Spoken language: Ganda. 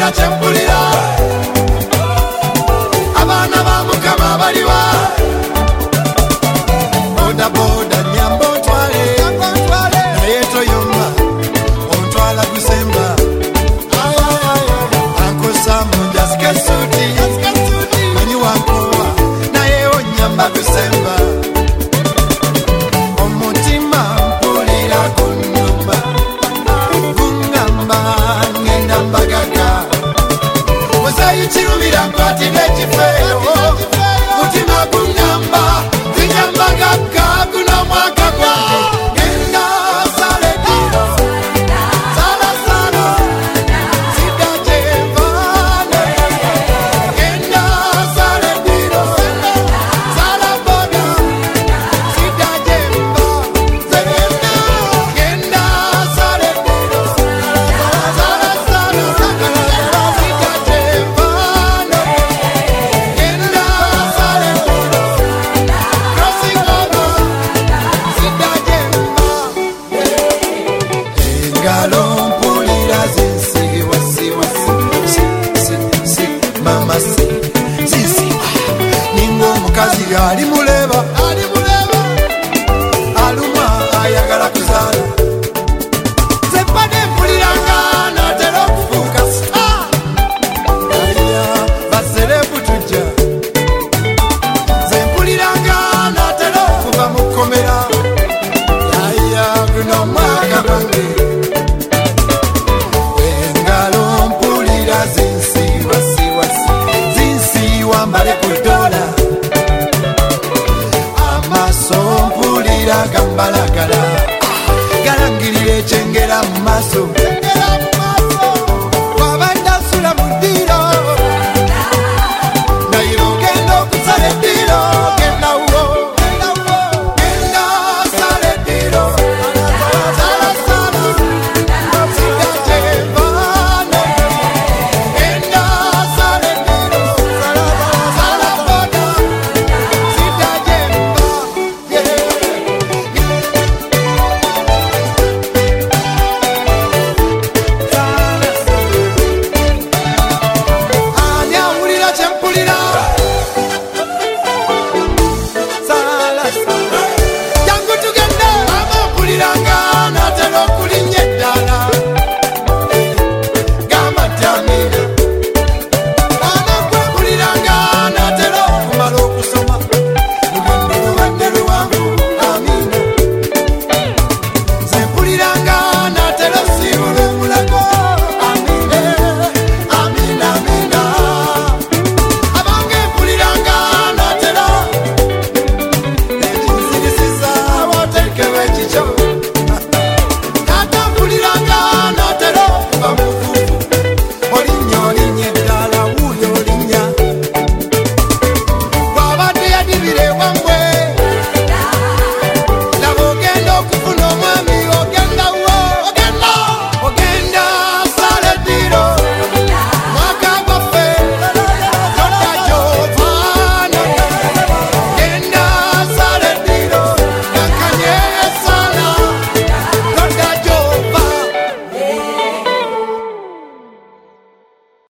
sina kyempulira abaana ba Mukama baliwa boda boda nyambo ntwale naye toyomba ontwala Busemba ankosa munjasike suti manyi wankowa naye onyamba Busemba omutima mpulira kunnumba kungamba ngenda mbagaga musayikirumira nkwatira ekifeero mutima kungamba zinyambagaga guno mwaka gwange ngenda salediro salasala sida gyevane ngenda salediro salaboda sida gyemba zerenda ngenda salediro salasala sida gyevane ngenda salediro crossing over sida gyemba engalo mpulira zinsiwasiwasi mama zinsiwa ninga omukazi ali muleba aluma ayagala kuzaala zepade mpuliranga natera okufuuka aya baserebu tujja zempuliranga natera okuva mu kkomera aya guno mwaka gwange engalo mpulira zinsiwasiwasi zinsiwa mbale ku dola amaaso mpulira gambalagala galangirira ekyengera mu maaso